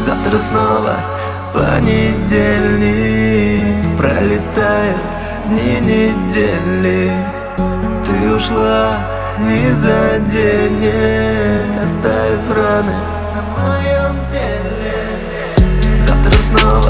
Завтра снова понедельник, пролетают дни недели. Ты ушла из-за денег, оставив раны на моем теле. Завтра снова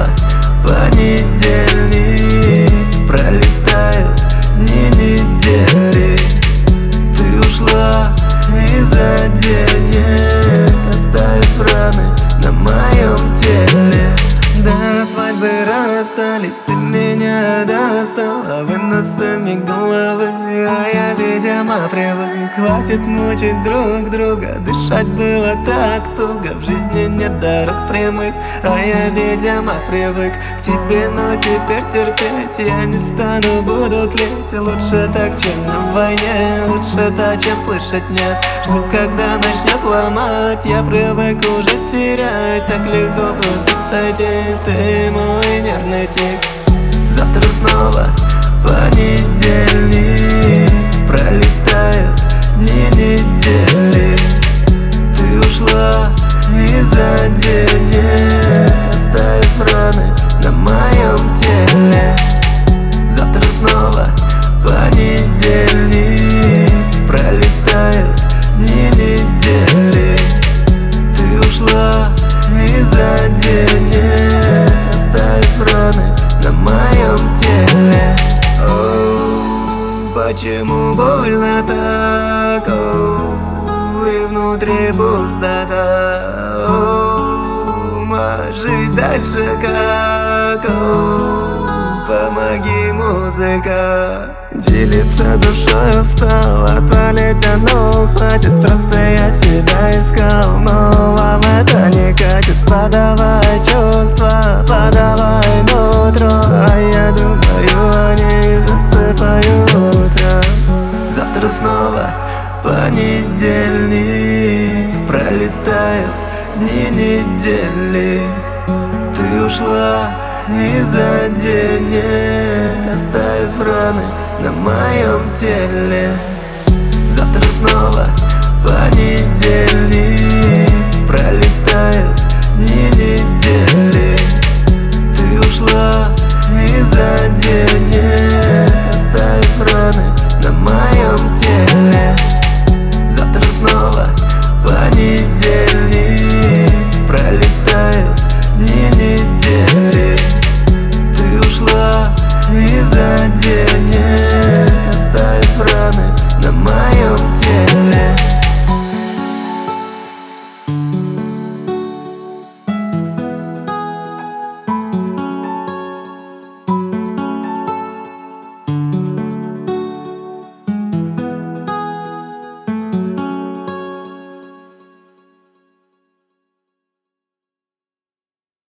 понедельник, пролетают дни недели. Ты ушла из-за денег, оставив раны на моем теле. До свадьбы расстались, ты меня достала выносами головы, а я, видимо, привык. Хватит мучить друг друга, дышать было так туго. В жизни нет дорог прямых, а я, видимо, привык к тебе. Но теперь терпеть я не стану, буду тлеть. Лучше так, чем на войне, лучше так, чем слышать нет. Жду, когда начнет ломать, я привык уже терять. Так легко просто сойти, ты мой нервный тик. Завтра снова понедельник, пролетают дни недели. Ты ушла из-за денег, оставив раны на моем теле. Завтра снова понедельник, пролетают дни недели. Ты ушла из-за денег, оставив раны на моем теле. Оу, почему больно так? Оу, и внутри пустота. Оу, жить дальше как? Оу, помоги, музыка. Делиться душой устал, отвалить оно хватит. Просто я себя искал, но вам это не катит. Подавай чувства, подавай нутро, а я думаю, они засыпают утро. Завтра снова понедельник, пролетают дни недели. Ты ушла из-за денег, оставив раны на моем теле. Завтра снова понедельник, пролетают